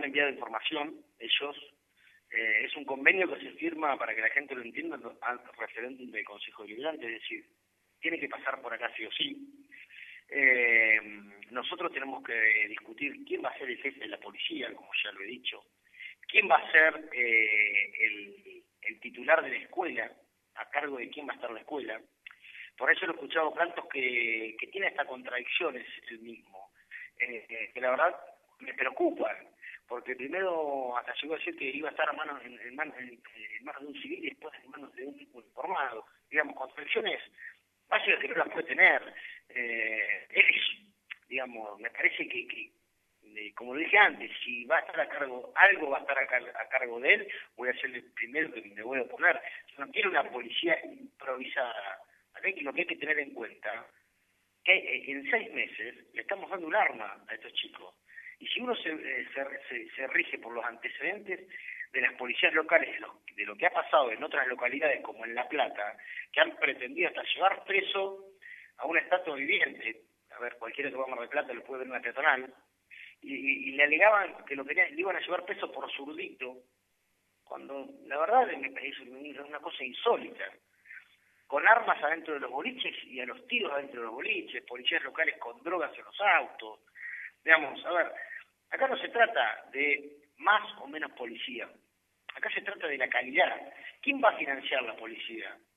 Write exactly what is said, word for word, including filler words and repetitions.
han enviado información, ellos, eh, es un convenio que se firma, para que la gente lo entienda, al referéndum del Consejo Deliberante, es decir, tiene que pasar por acá sí o sí. Eh, nosotros tenemos que discutir quién va a ser el jefe de la policía, como ya lo he dicho, quién va a ser eh, el, el titular de la escuela, a cargo de quién va a estar la escuela. Por eso lo he escuchado tantos que, que tiene hasta contradicciones el mismo, eh, eh, que la verdad me preocupan, porque primero hasta llegó a decir que iba a estar a manos, en, en, manos, en, en manos de un civil y después en manos de un uniformado. Digamos, contradicciones básicas que no las puede tener. Eh, es, digamos, me parece que, que eh, como lo dije antes, si va a estar a cargo, algo va a estar a, car a cargo de él, voy a ser el primero que me voy a oponer. Yo no quiero una policía improvisada. Lo que hay que tener en cuenta que en seis meses le estamos dando un arma a estos chicos. Y si uno se, se, se, se rige por los antecedentes de las policías locales, de lo, de lo que ha pasado en otras localidades como en La Plata, que han pretendido hasta llevar preso a una estatua viviente, a ver, cualquiera que va a Mar del Plata lo puede ver en una peatonal, y, y, y le alegaban que lo querían, le iban a llevar preso por zurdito, cuando la verdad me parece una cosa insólita. Con armas adentro de los boliches y a los tiros adentro de los boliches, policías locales con drogas en los autos. Digamos, a ver, acá no se trata de más o menos policía, acá se trata de la calidad. ¿Quién va a financiar la policía?